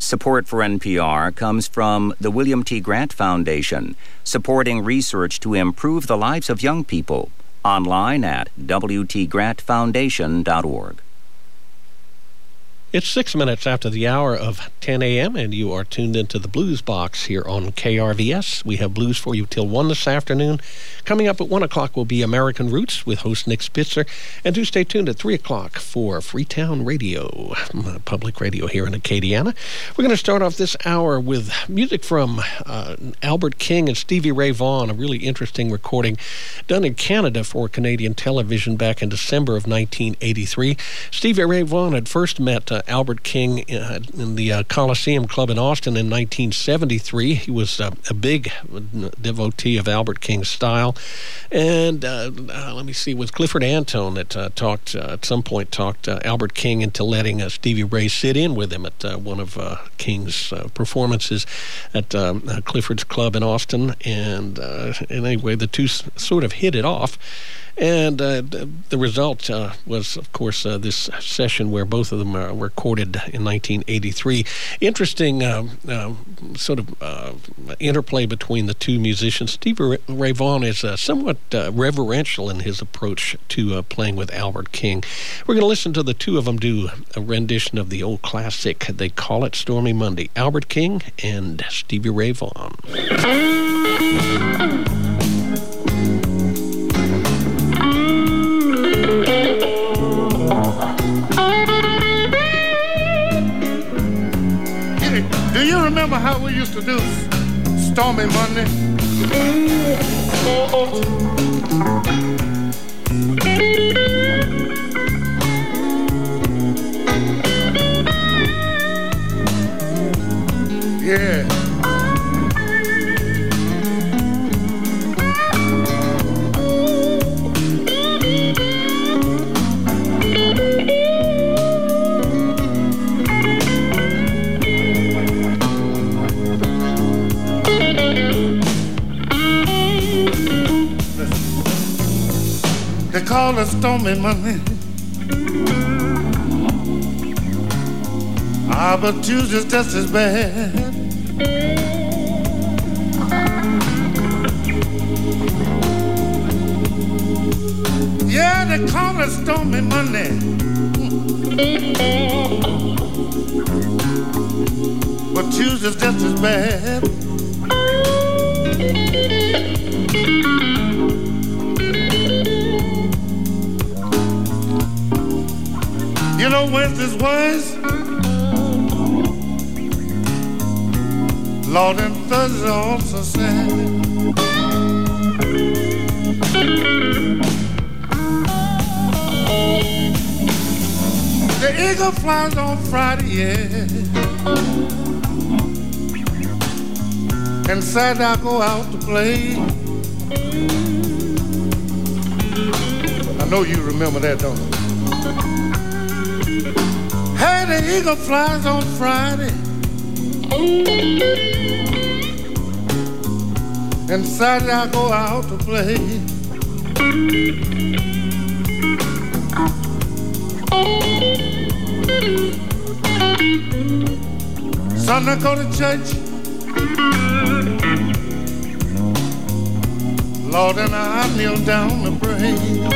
Support for NPR comes from the William T. Grant Foundation, supporting research to improve the lives of young people. Online at wtgrantfoundation.org. It's 6 minutes after the hour of 10 a.m., and you are tuned into the Blues Box here on KRVS. We have blues for you till 1 this afternoon. Coming up at 1 o'clock will be American Roots with host Nick Spitzer. And do stay tuned at 3 o'clock for Freetown Radio, public radio here in Acadiana. We're going to start off this hour with music from Albert King and Stevie Ray Vaughan, a really interesting recording done in Canada for Canadian television back in December of 1983. Stevie Ray Vaughan had first met Albert King in the Coliseum Club in Austin in 1973. He was a big devotee of Albert King's style. And let me see, it was Clifford Antone that at some point talked Albert King into letting Stevie Ray sit in with him at one of King's performances at Clifford's Club in Austin. And anyway, the two sort of hit it off. And the result was, of course, this session where both of them were recorded in 1983. Interesting sort of interplay between the two musicians. Stevie Ray Vaughan is somewhat reverential in his approach to playing with Albert King. We're going to listen to the two of them do a rendition of the old classic. They call it Stormy Monday. Albert King and Stevie Ray Vaughan. Do you remember how we used to do Stormy Monday? Yeah. They call it Stormy Monday. But Tuesday's just as bad. Yeah, they call it Stormy Monday. But Tuesday's just as bad. You know Wednesday's worse. Lord, and Thursday also sad. The eagle flies on Friday, yeah. And Saturday I go out to play. I know you remember that, don't you? Hey, the eagle flies on Friday. And Saturday I go out to play. Sunday I go to church. Lord, and I kneel down to pray.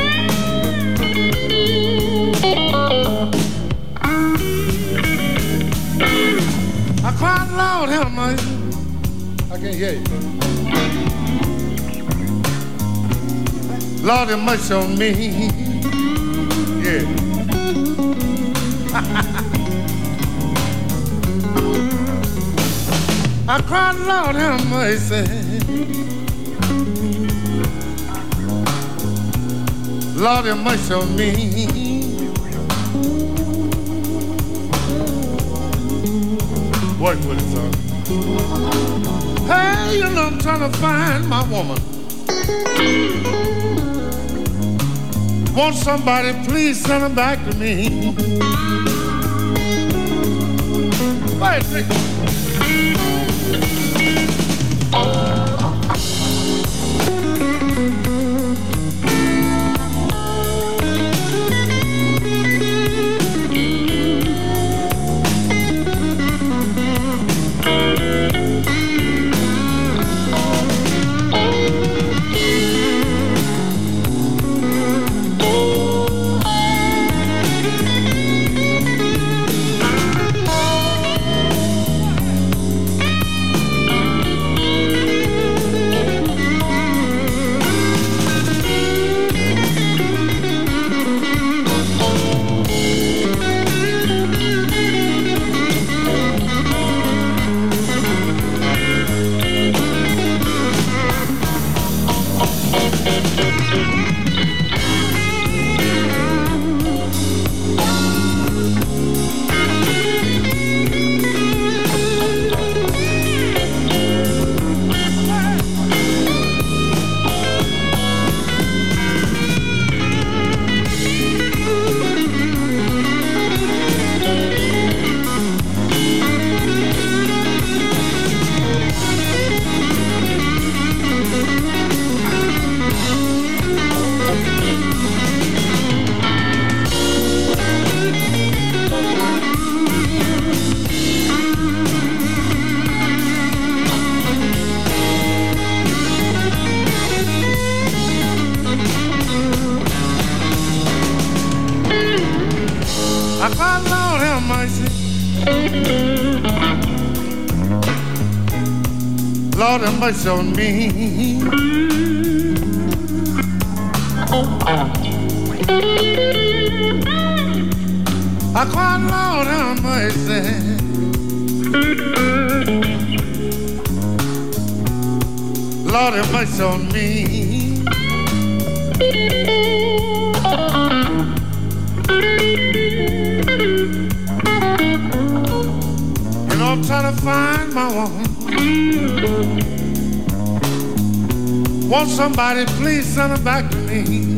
I cried, Lord, help me. I can't hear you. Lord, have mercy on me. Yeah. I cried, Lord, have mercy. Lord, have mercy on me. Work with it, son. Hey, you know I'm trying to find my woman. Won't somebody please send her back to me? Wait, Lord have mercy. Lord have mercy on me. I cried, Lord have mercy. Lord have mercy on me. You know I'm trying to find my woman. Won't somebody please send her back to me?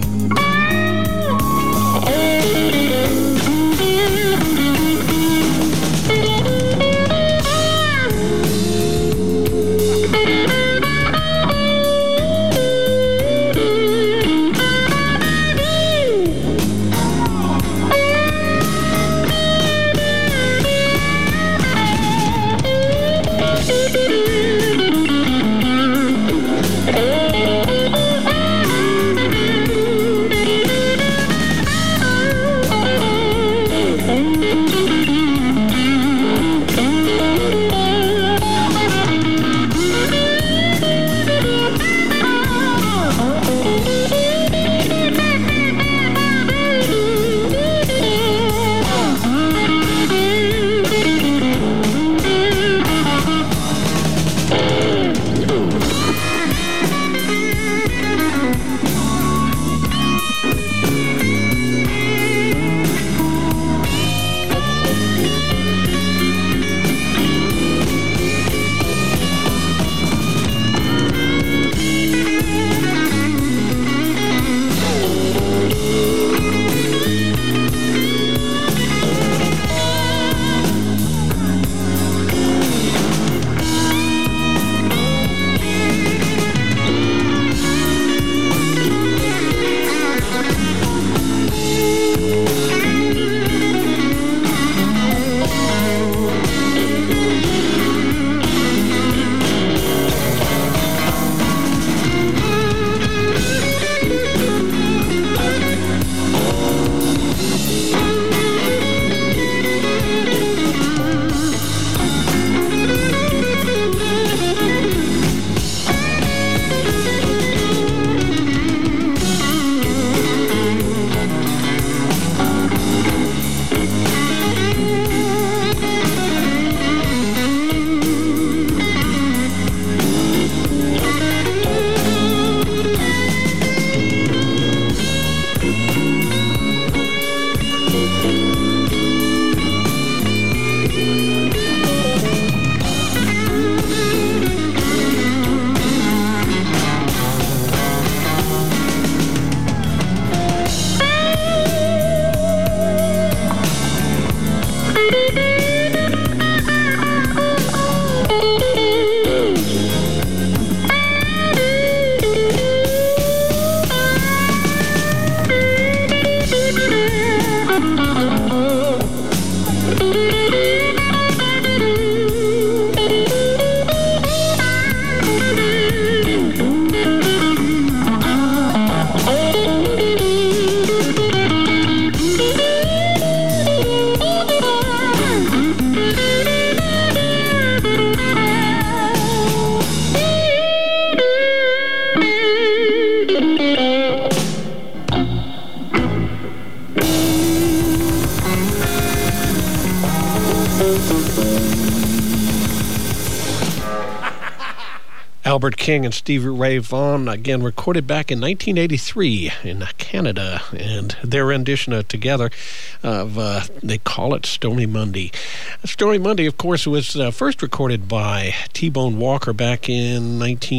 Albert King and Stevie Ray Vaughan, again recorded back in 1983 in Canada, and their rendition together of, they call it Stony Monday. Stony Monday, of course, was first recorded by T-Bone Walker back in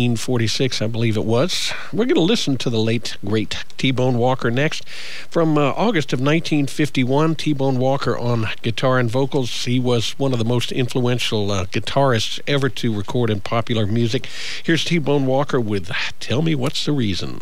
1946, I believe it was. We're going to listen to the late, great T-Bone Walker next. From August of 1951, T-Bone Walker on guitar and vocals. He was one of the most influential guitarists ever to record in popular music. Here's T-Bone Walker with Tell Me What's the Reason.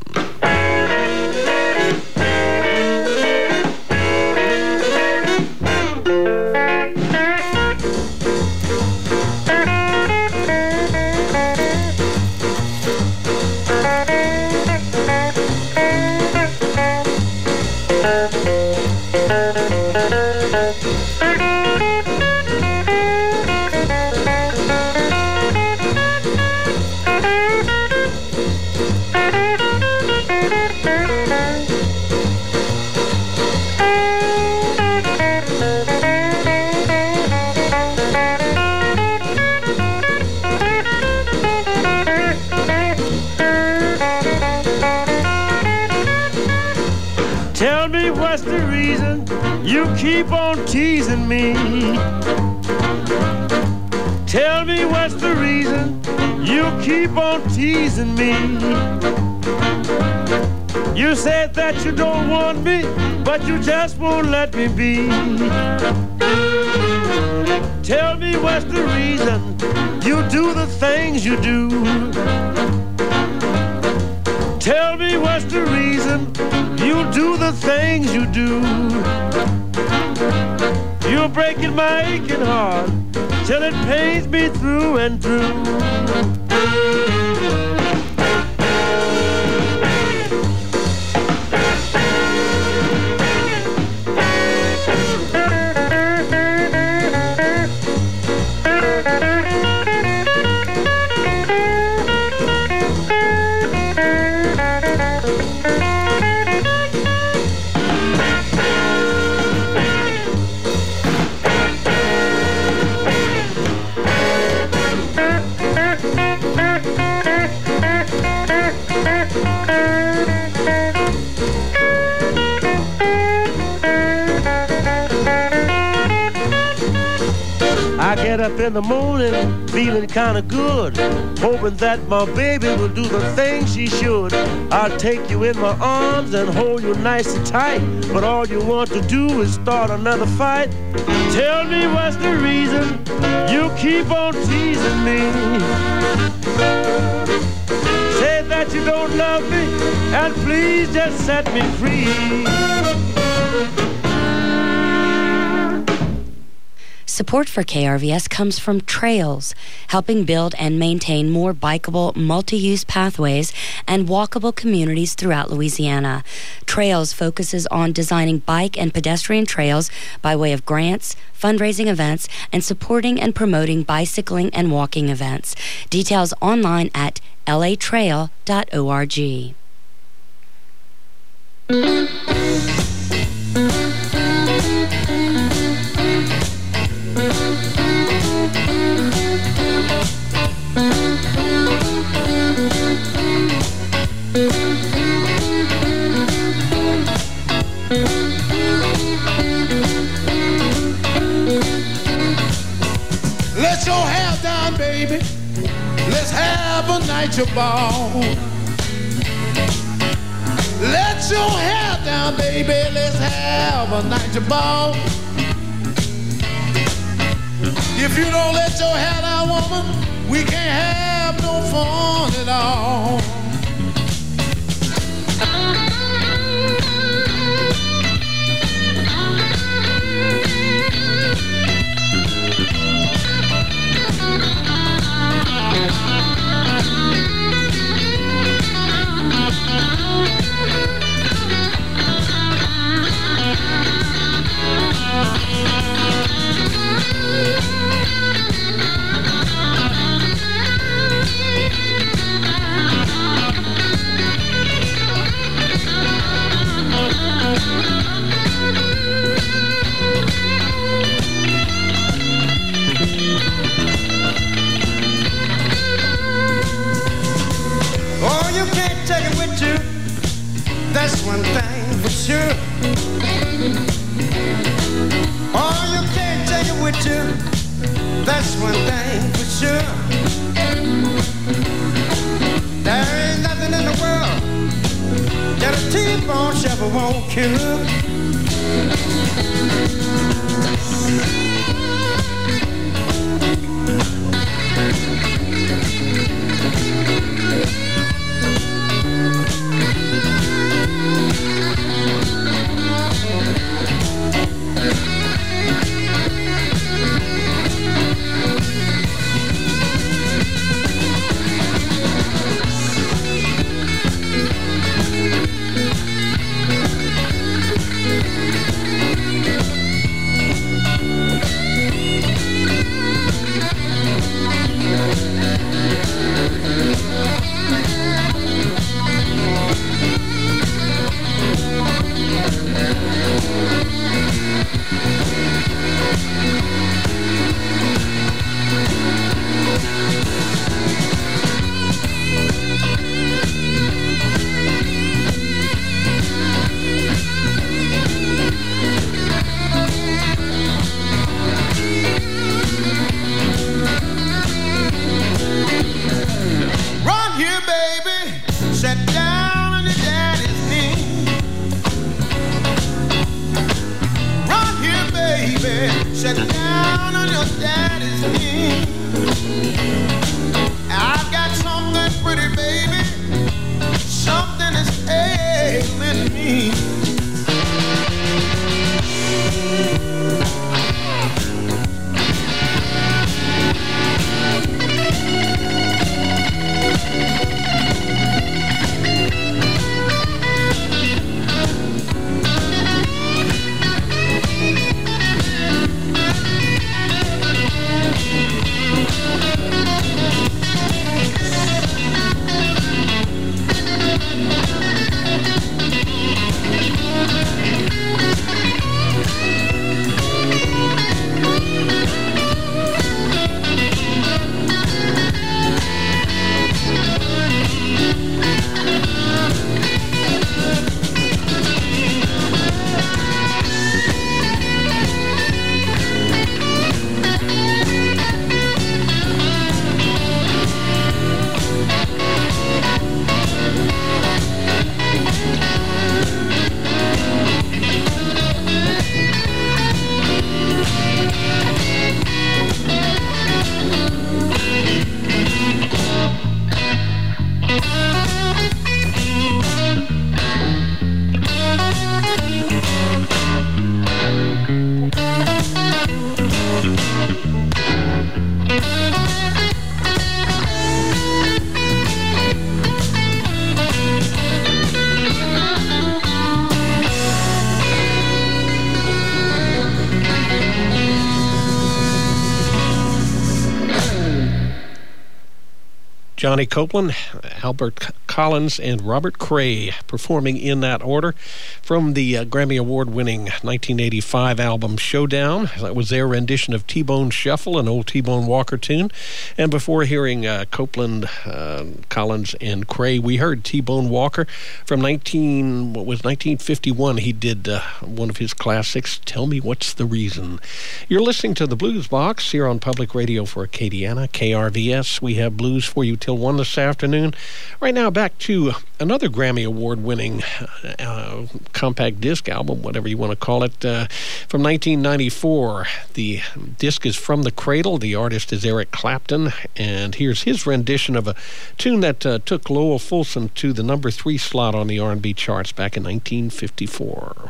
Tell me what's the reason you keep on teasing me. Tell me what's the reason you keep on teasing me. You said that you don't want me, but you just won't let me be. Tell me what's the reason you do the things you do. Tell me what's the reason you do the things you do. You're breaking my aching heart till it pains me through and through. I get up in the morning feeling kind of good, hoping that my baby will do the things she should. I'll take you in my arms and hold you nice and tight, but all you want to do is start another fight. Tell me what's the reason you keep on teasing me. Say that you don't love me, and please just set me free. Support for KRVS comes from Trails, helping build and maintain more bikeable, multi-use pathways and walkable communities throughout Louisiana. Trails focuses on designing bike and pedestrian trails by way of grants, fundraising events, and supporting and promoting bicycling and walking events. Details online at latrail.org. Let your hair down, baby. Let's have a night your ball. Let your hair down, baby. Let's have a night your ball. If you don't let your hair down, woman, we can't have no fun at all. That's one thing for sure. Oh, you can't take it with you. That's one thing for sure. There ain't nothing in the world that a T-bone shovel won't cure. Shut down on your daddy's knee. I've got something pretty, baby. Something is ailing me. Johnny Copeland, Albert Collins, and Robert Cray performing in that order from the Grammy Award-winning 1985 album Showdown. That was their rendition of T-Bone Shuffle, an old T-Bone Walker tune. And before hearing Copeland, Collins, and Cray, we heard T-Bone Walker from 1951. He did one of his classics, Tell Me What's the Reason. You're listening to the Blues Box here on Public Radio for Acadiana, KRVS. We have blues for you till 1 this afternoon. Right now, back to another Grammy Award-winning compact disc album, whatever you want to call it, from 1994. The disc is From the Cradle. The artist is Eric Clapton, and here's his rendition of a tune that took Lowell Fulson to the number 3 slot on the R&B charts back in 1954.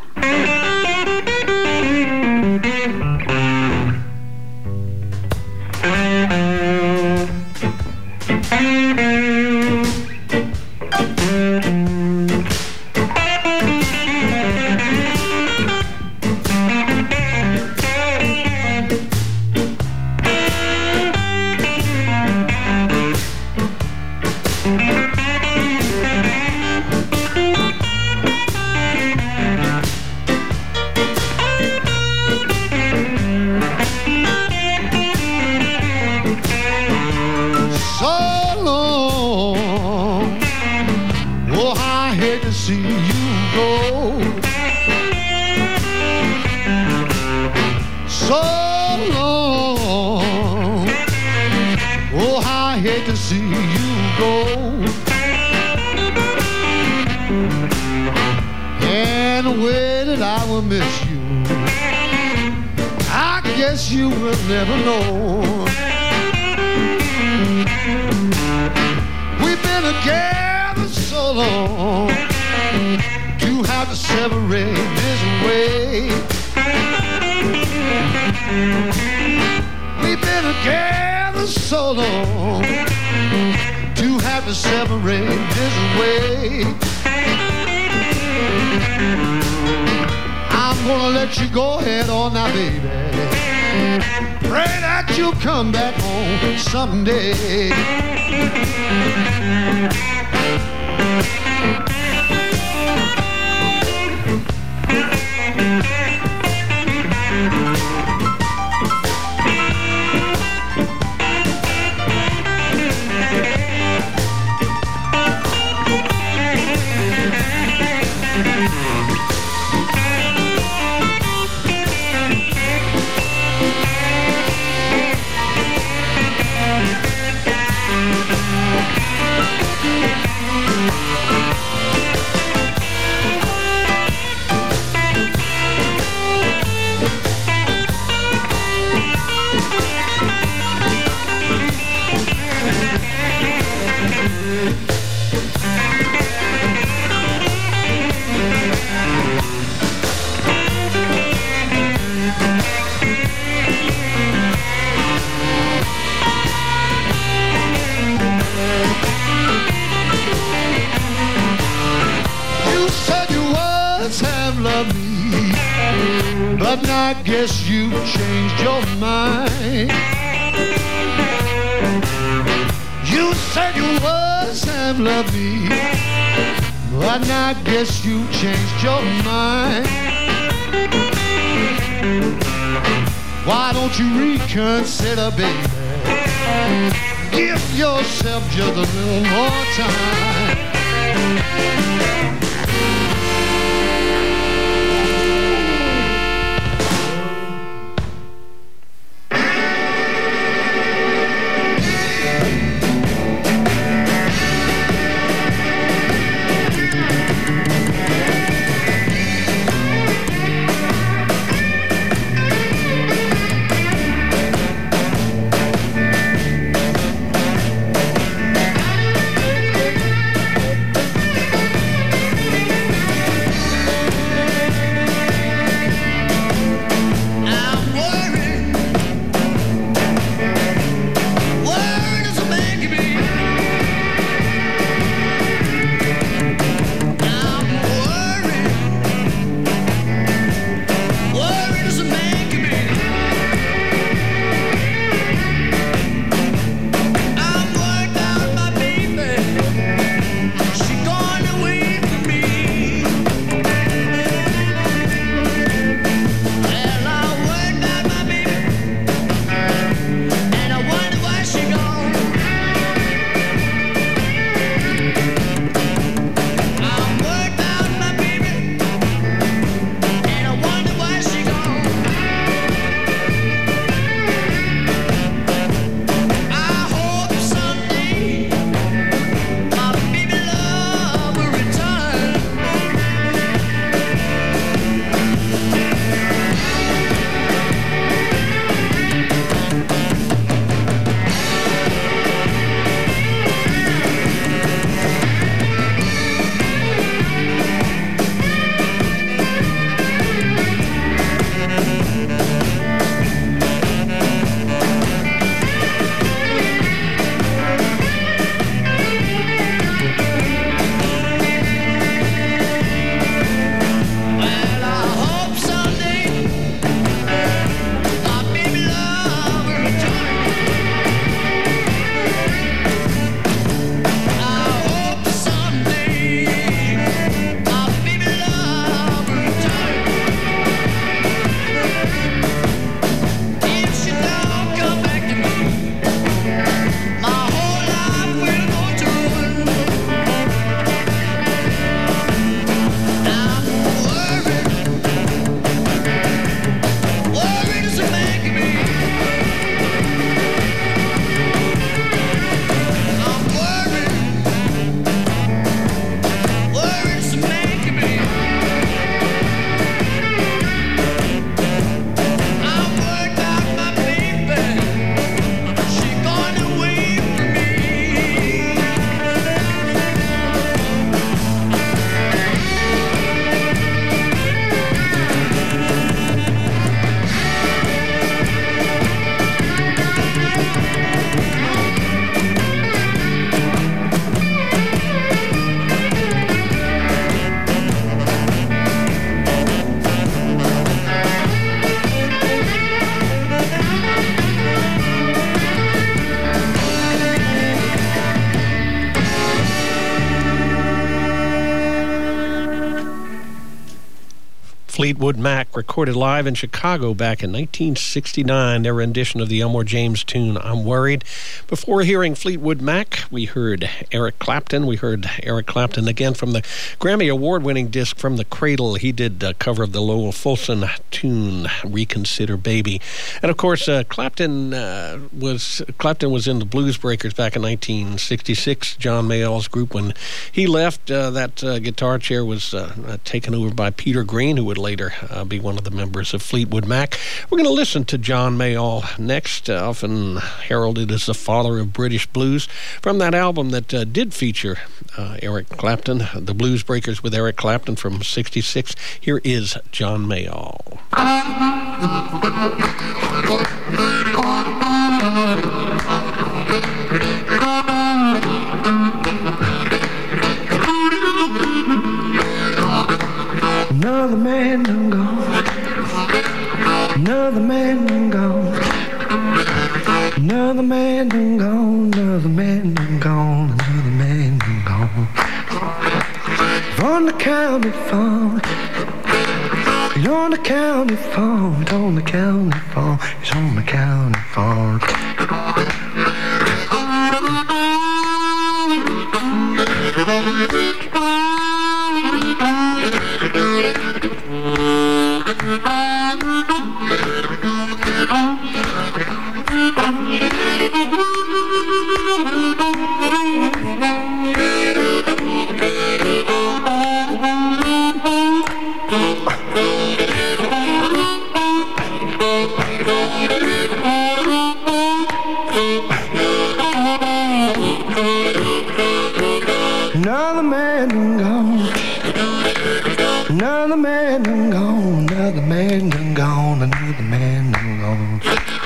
You will never know. We've been together so long to have to separate this way. We've been together so long to have to separate this way. I'm gonna let you go ahead on now, baby. Pray that you'll come back home someday. but I guess you changed your mind. You said your words have loved me, but I guess you changed your mind. Why don't you reconsider, baby? Give yourself just a little more time. Fleetwood Mac, recorded live in Chicago back in 1969, their rendition of the Elmore James tune, I'm Worried. Before hearing Fleetwood Mac, we heard Eric Clapton. We heard Eric Clapton again from the Grammy Award-winning disc From the Cradle. He did a cover of the Lowell Fulson tune, Reconsider Baby. And of course, Clapton was in the Blues Breakers back in 1966, John Mayall's group. When he left, that guitar chair was taken over by Peter Green, who would later be one of the members of Fleetwood Mac. We're going to listen to John Mayall next, often heralded as the father of British blues, from that album that did feature Eric Clapton, the Blues Breakers with Eric Clapton from '66. Here is John Mayall. Another man done gone. Another man done gone, another man done gone, another man done gone. On the county phone, it's on the county phone, it's on the county phone, it's on the county phone. Another man done gone, another man done gone, another man done gone, another man done gone.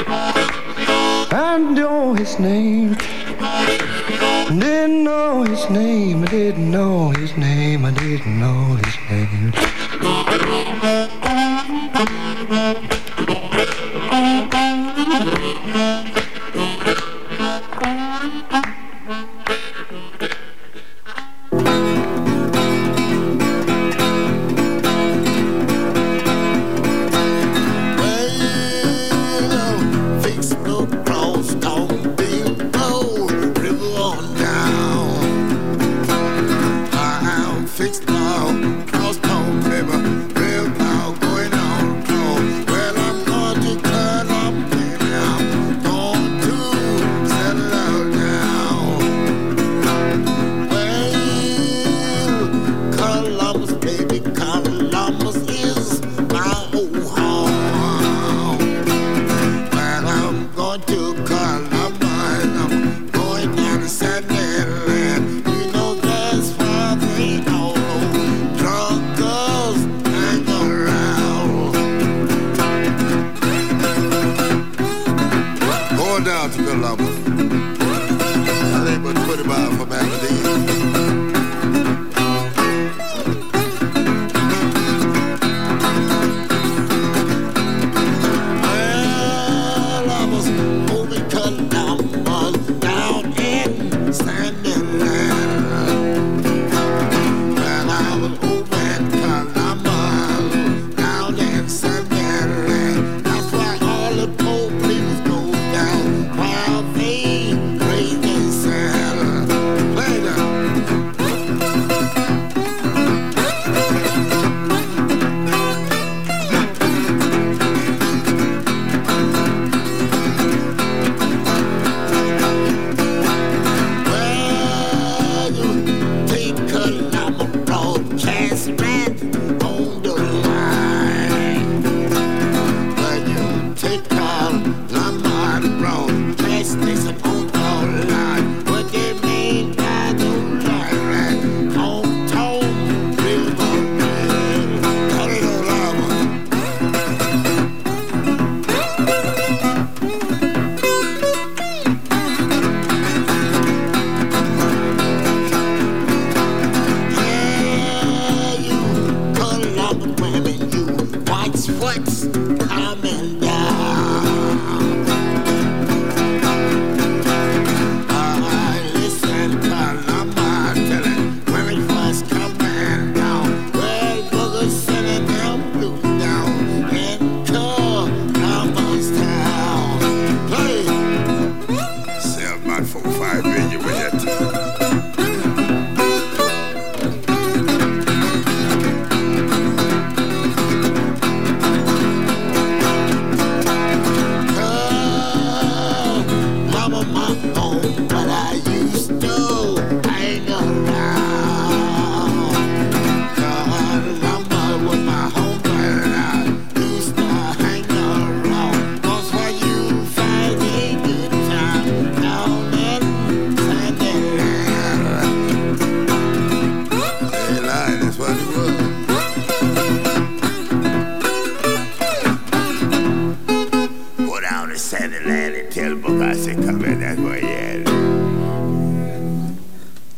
I know his name, didn't know his name, I didn't know his name, I didn't know his name.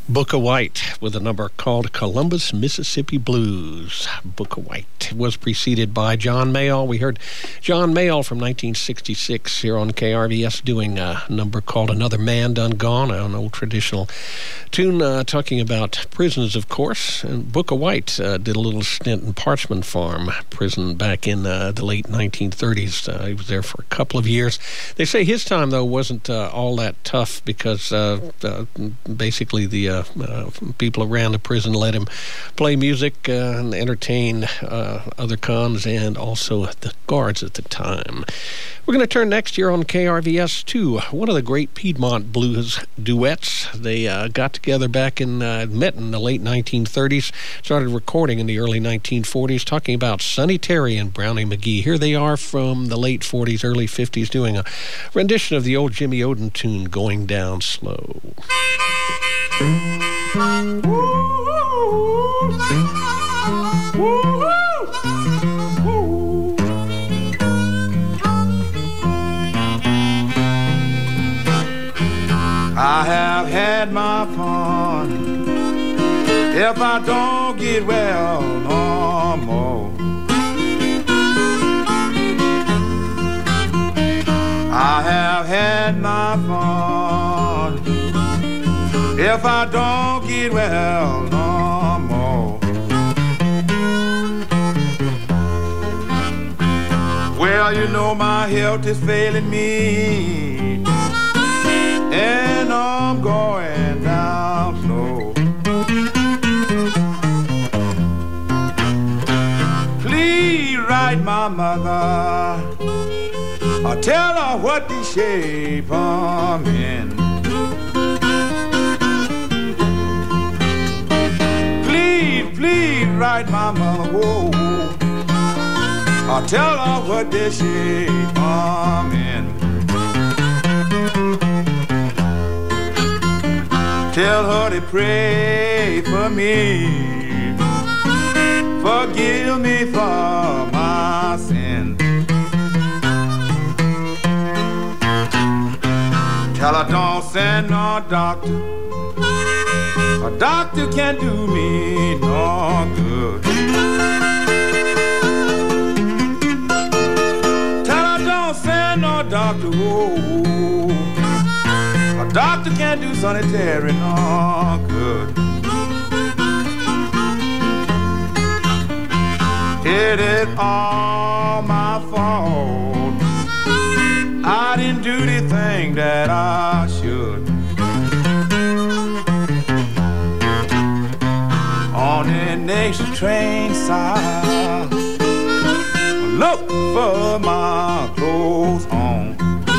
Booker White with a number called Columbus, Mississippi Blues. Booker White was preceded by John Mayall. We heard John Mayall from 1966 here on KRVS doing a number called Another Man Done Gone, an old traditional tune talking about prisons, of course. And Booker White did a little stint in Parchman Farm prison back in the late 1930s. He was there for a couple of years. They say his time, though, wasn't all that tough because basically the people around the prison let him play music and entertain other cons and also the guards at the time. We're going to turn next year on KRVS to one of the great Piedmont blues duets. They got together back met in the late 1930s, started recording in the early 1940s, talking about Sonny Terry and Brownie McGhee. Here they are from the late 40s, early 50s, doing a rendition of the old Jimmy Oden tune, Going Down Slow. I have had my fun. If I don't get well no more, I have had my fun. If I don't get well no more, well, you know my health is failing me, and I'm going down slow. Please write my mother, or tell her what the shape I'm in. Please write my mother, whoa, or tell her what the shape I'm in. Tell her to pray for me, forgive me for my sin. Tell her don't send no doctor, a doctor can't do me no good. Tell her don't send no doctor, whoa, a doctor can't do Sonny Terry no good. It is all my fault, I didn't do the thing that I should. On the next train side, look for my clothes on.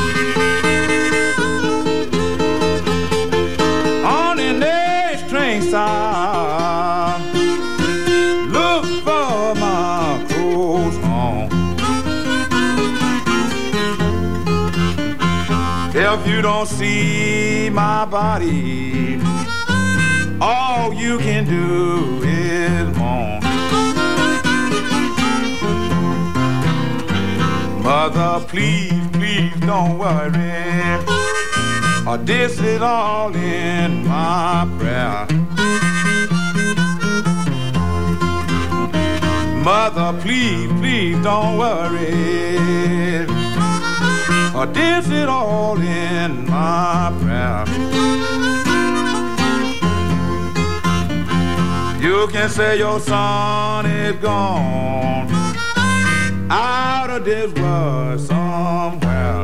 On the next train side, look for my clothes on. If you don't see my body, all you can do is moan. Mother, please, please don't worry, or this is all in my prayer. Mother, please, please don't worry, or this is all in my prayer. You can say your son is gone out of this world somewhere.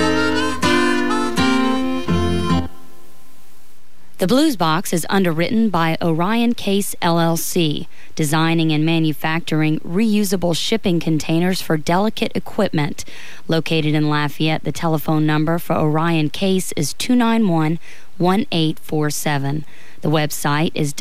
The Blues Box is underwritten by Orion Case LLC, designing and manufacturing reusable shipping containers for delicate equipment. Located in Lafayette, the telephone number for Orion Case is 291-1847. The website is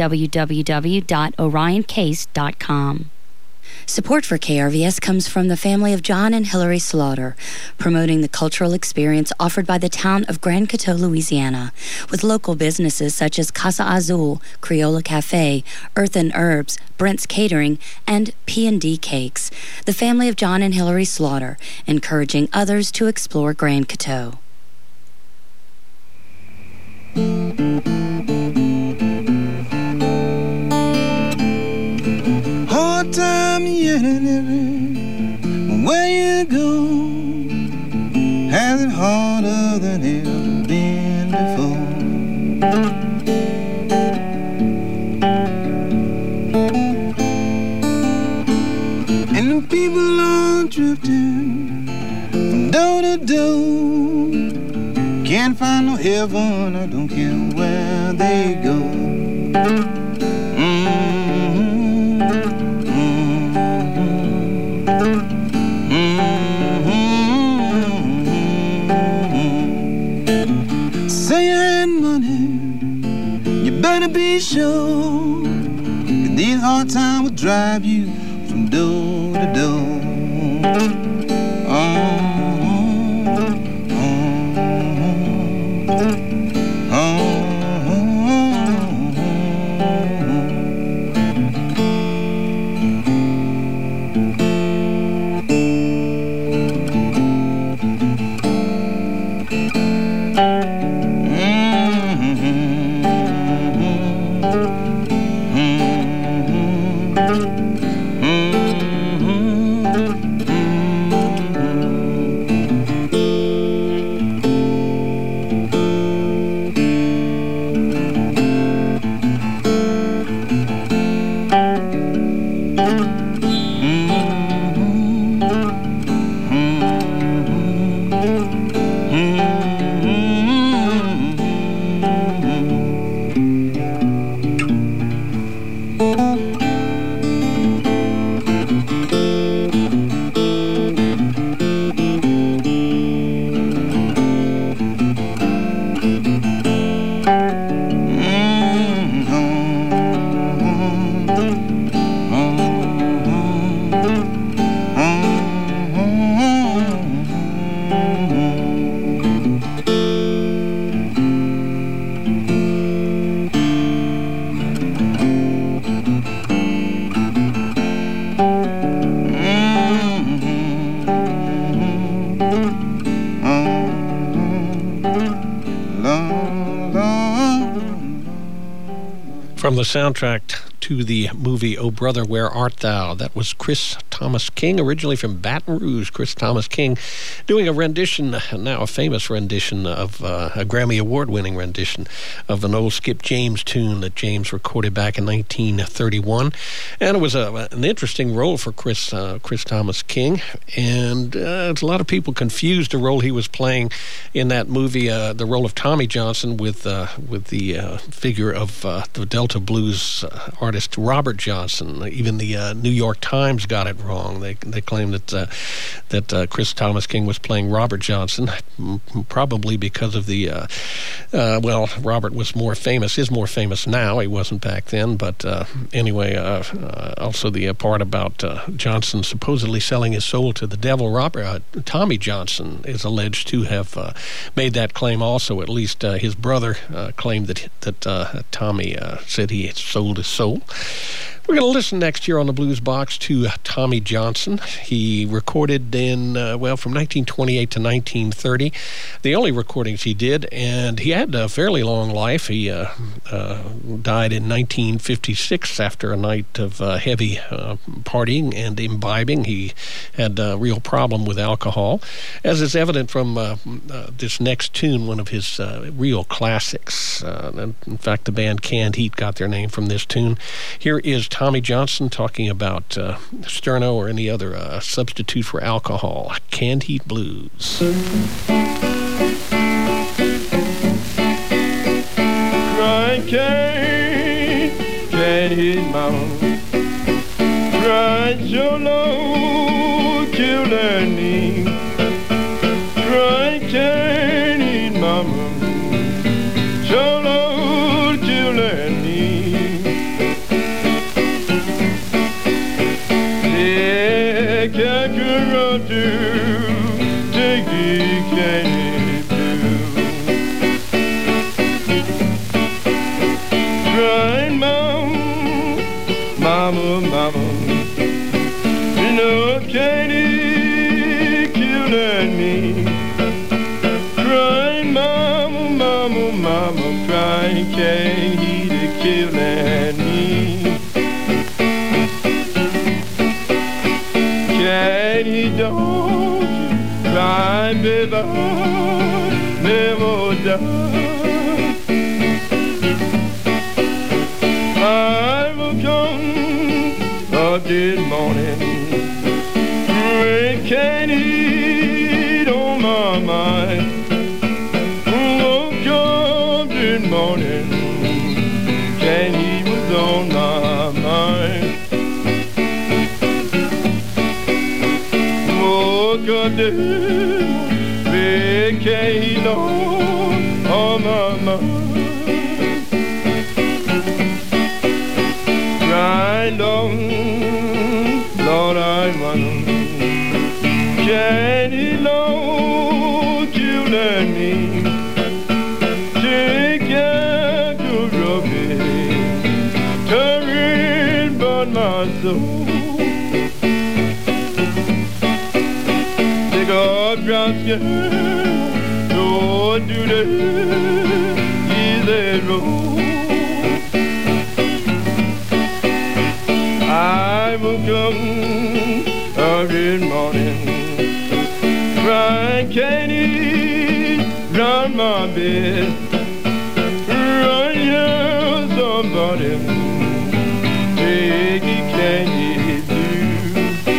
www.orioncase.com. Support for KRVS comes from the family of John and Hillary Slaughter, promoting the cultural experience offered by the town of Grand Coteau, Louisiana, with local businesses such as Casa Azul, Criolla Cafe, Earth and Herbs, Brent's Catering, and P&D Cakes. The family of John and Hillary Slaughter, encouraging others to explore Grand Coteau. better than ever been before. And the people are drifting from door to door. Can't find no heaven, I don't care where they go. Say you had money, you better be sure that these hard times will drive you from door to door. From the soundtrack to the movie Oh Brother, Where Art Thou? That was Chris Thomas King, originally from Baton Rouge. Chris Thomas King doing a rendition, now a famous rendition of a Grammy Award-winning rendition of an old Skip James tune that James recorded back in 1931. And it was an interesting role for Chris Thomas King. And a lot of people confused the role he was playing in that movie, the role of Tommy Johnson, with the figure of the Delta blues artist Robert Johnson. Even the New York Times got it wrong. They claimed that Chris Thomas King was playing Robert Johnson, probably because of the Robert was more famous, is more famous now. He wasn't back then, but anyway, also the part about Johnson supposedly selling his soul to the devil. Tommy Johnson is alleged to have made that claim also. At least his brother claimed that Tommy said he had sold his soul. We're going to listen next year on the Blues Box to Tommy Johnson. He recorded in, from 1928 to 1930, the only recordings he did, and he had a fairly long life. He died in 1956 after a night of heavy partying and imbibing. He had a real problem with alcohol, as is evident from this next tune, one of his real classics. In fact, the band Canned Heat got their name from this tune. Here is Tommy Johnson talking about Sterno or any other substitute for alcohol. Canned Heat Blues. Crying can't hit mama. Crying so low, killing me. Crying can't hit mama. So low, killing me. Crying mama, you know candy killing me. Crying mama, crying candy killing me. Candy don't cry, baby. go down. I will come a dead morning. We can't eat on my mind. Woke up this morning, can't eat was on my mind. Woke up this morning, we can't eat on my mind. Grind on, Lord, I want Jenny Low, you let me take care of rubbing, turning but my soul. Take a drop, yeah, don't do the easy road. I will come every morning. Run, can't eat, run my bed. Run, yeah, somebody. Take it, can't do.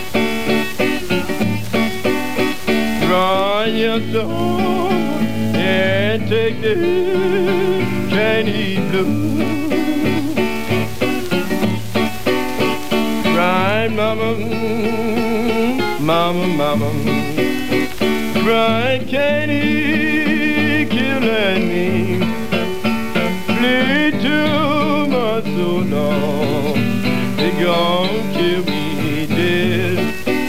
Run, yeah, somebody. And take the candy blue. Run, mama, mama, mama. Bright candy killing me. Bleed to my soul now. They gon' kill me dead.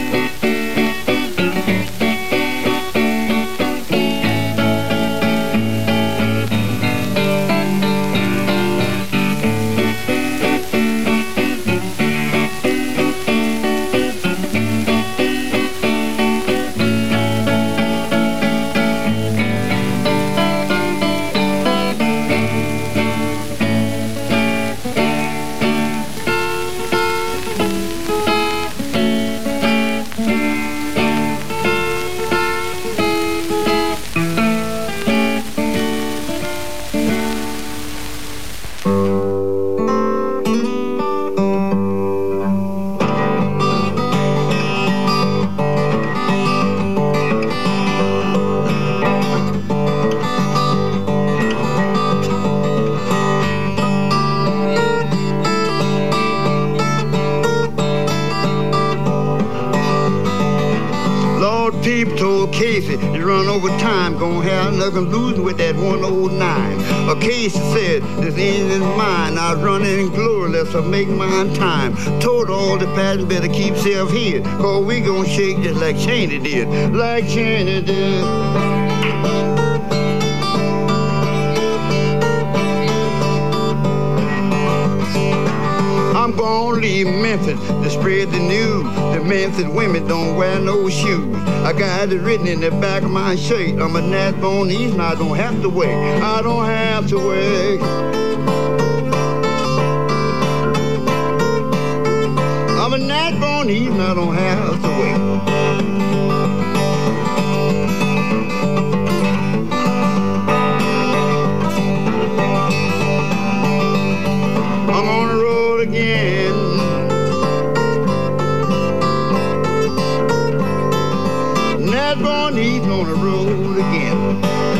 Losing with that 109. A case said, this end is mine. I was running in glory, let's make mine time. Told all the passengers better keep self hid, cause we gon' shake just like Cheney did. Like Cheney did. I'm gonna leave Memphis to spread the news. The Memphis women don't wear no shoes. I got it written in the back of my shirt. I'm a Nashbone East and I don't have to wait. I don't have to wait. I'm a Nashbone East and I don't have to wait. I'm on the road again. Nashbone East on the road again.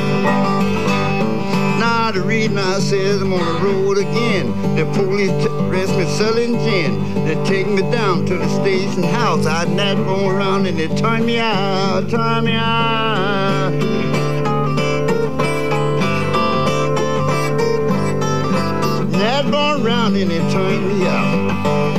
Now the reason I says I'm on the road again, the police arrest me selling gin. They take me down to the station house. I Nashbone around and they turn me out, turn me out. Nashbone around and they turn me out.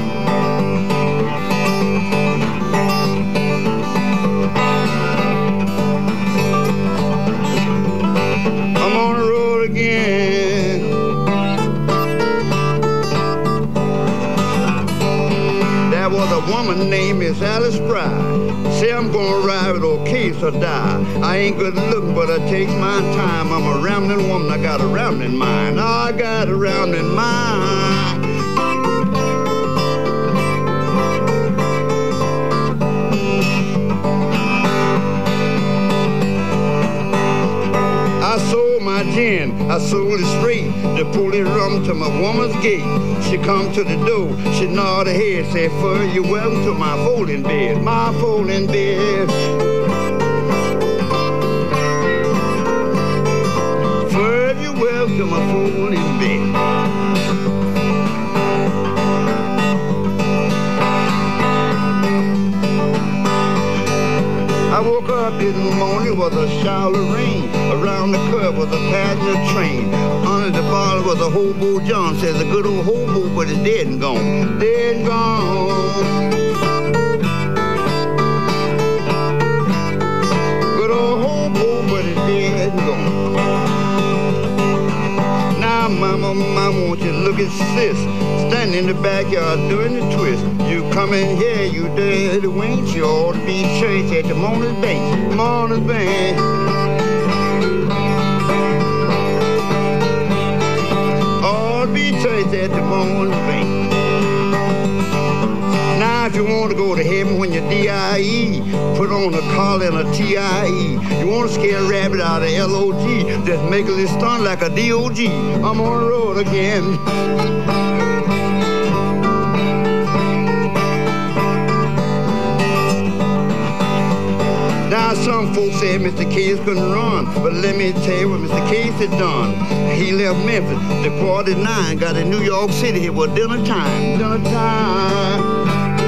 A woman named Miss Alice Fry. Say I'm gonna ride with old case or die. I ain't good looking, but I takes my time. I'm a rambling woman, I got a rambling mind. I got a rambling mind. I I sold my gin, I sold it straight. The police rum to my woman's gate. She come to the door, she nod her head, say, "For you welcome to my folding bed, my folding bed." For you welcome to my folding bed. I woke up in the morning with a shower of rain. Around the curve was a passenger train. Under the bottle was a hobo John. Says a good old hobo, but it's dead and gone. Dead and gone. Good old hobo, but it's dead and gone. Now, mama, won't you look at sis standing in the backyard doing the twist. You come in here, you dirty wench. You ought to be church at the Mona's Bank. Mona's Bank. Ought to be church at the Mona's Bank. Now, if you want to go to heaven when you're D.I.E., put on a collar and a T.I.E. You want to scare a rabbit out of L.O.G., just make a little stunt like a D.O.G. I'm on the road again. Now, some folks say Mr. Case couldn't run, but let me tell you what Mr. Case had done. He left Memphis, departed 9, got in New York City. It was dinner time, dinner time.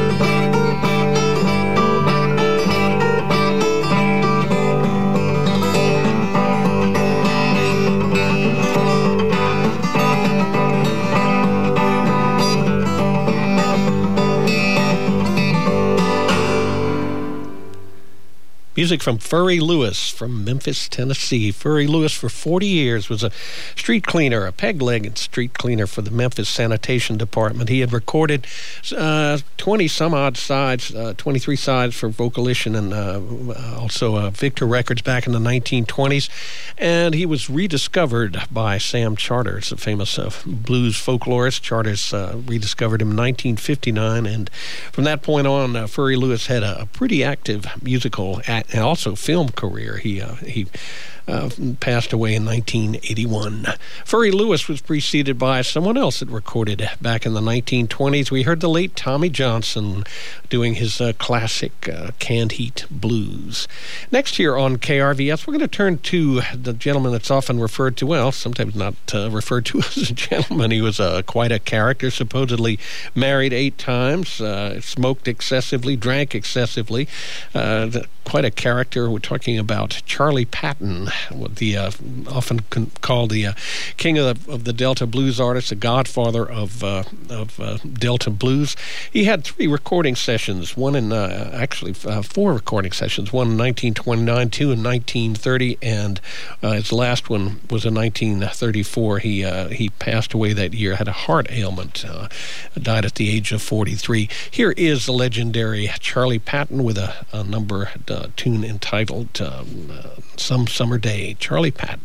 Music from Furry Lewis from Memphis, Tennessee. Furry Lewis for 40 years was a street cleaner, a peg-legged street cleaner for the Memphis Sanitation Department. He had recorded 20-some-odd sides, 23 sides for Vocalition and also Victor Records back in the 1920s. And he was rediscovered by Sam Charters, a famous blues folklorist. Charters rediscovered him in 1959. And from that point on, Furry Lewis had a pretty active musical and also film career. He passed away in 1981. Furry Lewis was preceded by someone else that recorded back in the 1920s. We heard the late Tommy Johnson doing his classic Canned Heat Blues. Next here on KRVS, we're going to turn to the gentleman that's often referred to, well, sometimes not referred to as a gentleman. He was quite a character, supposedly married 8 times, smoked excessively, drank excessively, quite a character. We're talking about Charlie Patton, the often called the king of the Delta blues artists, the godfather of Delta blues. He had 3 recording sessions, one in actually 4 recording sessions, one in 1929, 2 in 1930, and his last one was in 1934. He passed away that year, had a heart ailment, died at the age of 43. Here is the legendary Charlie Patton with a number tune entitled Some Summer Day. Charlie Patton.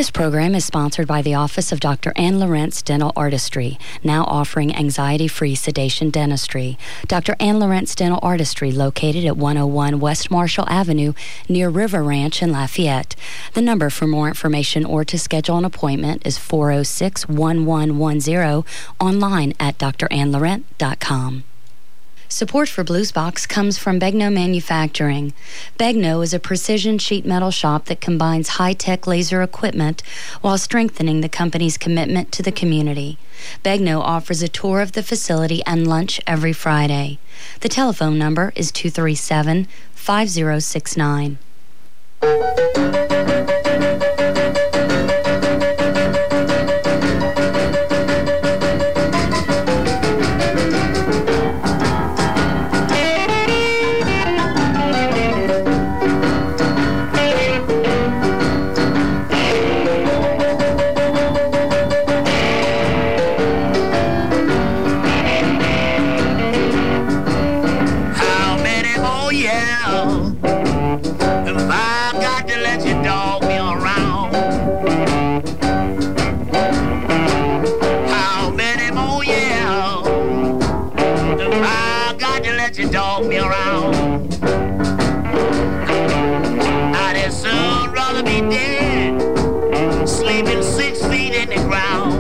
This program is sponsored by the Office of Dr. Ann Lawrence Dental Artistry, now offering anxiety-free sedation dentistry. Dr. Ann Lawrence Dental Artistry, located at 101 West Marshall Avenue near River Ranch in Lafayette. The number for more information or to schedule an appointment is 406-1110, online at drannlaurent.com. Support for Bluesbox comes from Begno Manufacturing. Begno is a precision sheet metal shop that combines high-tech laser equipment while strengthening the company's commitment to the community. Begno offers a tour of the facility and lunch every Friday. The telephone number is 237-5069. Dog me around. I'd as soon rather be dead, sleeping 6 feet in the ground.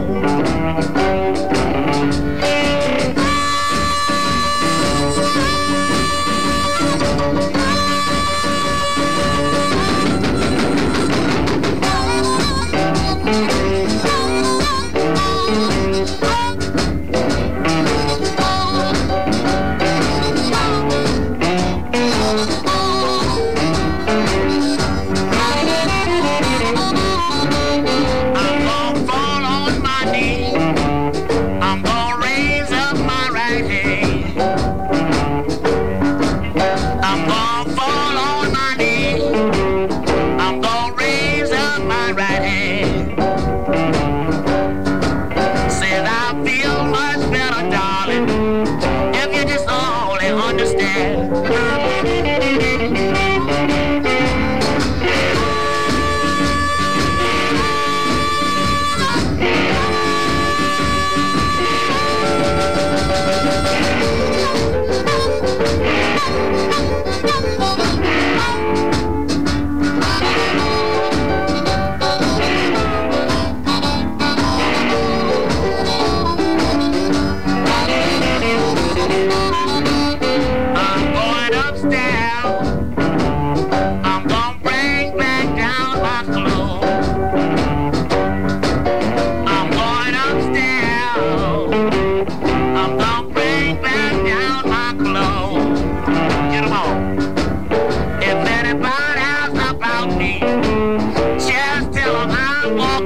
Just tell 'em I'm walking.